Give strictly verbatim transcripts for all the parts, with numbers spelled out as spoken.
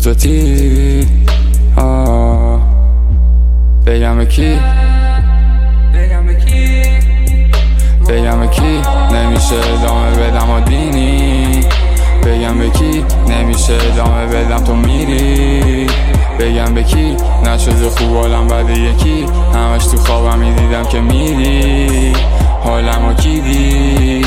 توتی آه بگم به کی بگم به کی نمیشه ادامه بدم و دینی بگم به کی نمیشه ادامه بدم تو میری بگم به کی نشده خوب حالم بعد یکی همش تو خوابم میدیدم که میری حالمو کی دی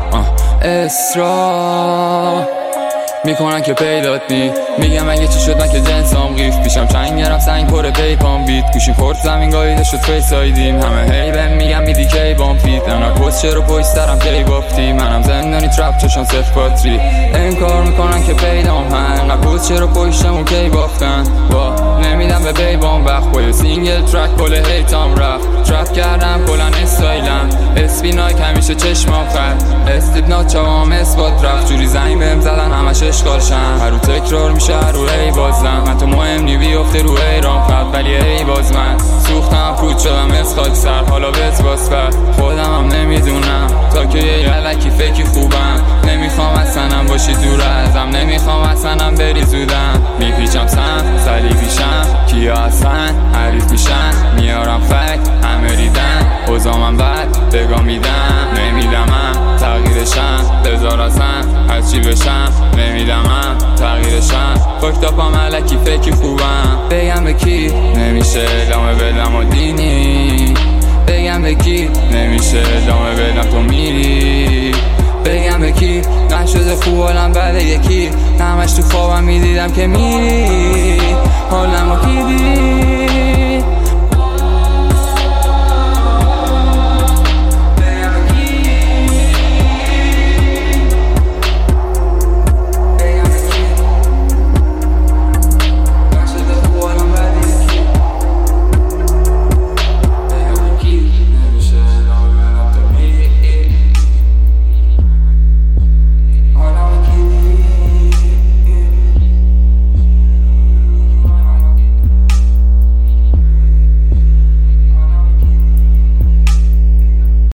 اصرار میکنن که پیدات نی میگم اگه چی شد من که جنسام قیف پیشم چنگ گرم سنگ پر پیپام بیت گوشیم خورد زمین گاییده شد فیس آیدیم همه هی بهم میگم میدی کی بام فیت انقدر کس چرا پشترم کی بافتی منم زندانی ترپ چشان صفر باتری این کار میکنن که پیدام هم انقدر کس چرا پشتمون کی بافتن با نمیدم به بیبام وقت با سینگل ترک کل هیتام رفت ترپ کردم کلن استایلم اسپی نایک همیشه چشمام خرد استیپ نات چوام اثبات رفت جوری زنگ بهم زدن همش اشکالشم هر رو تکرار میشه هر رو ای بازم من تو مهم نی بیفته رو ایران خط ولی ای باز من سوختم پود شدم از خاک سر حالا بهت باز بر خودم هم نمیدونم تا که یه علکی فکری خوبم نمیخوام اصلا باشی دور ازم نمیخوام اصلا بری زودم میپیچم سم صلیبیشم کیا اصلا حریف میشن میارم فک همه ریدن اوزامم بد بگاه میدم نمیدمم تغییرشم بذار اصلا هرچی بشم نمیدمم تغییرشم فاکتاپم علکی فکری خوبم بگم به کی نمیشه ادامه بدم و دینی بگم به کی نمیشه ادامه بدم تو میری بگم به کی نشده خوب حالم بعد یکی همش تو خوابم میدیدم که میری حالمو کی دی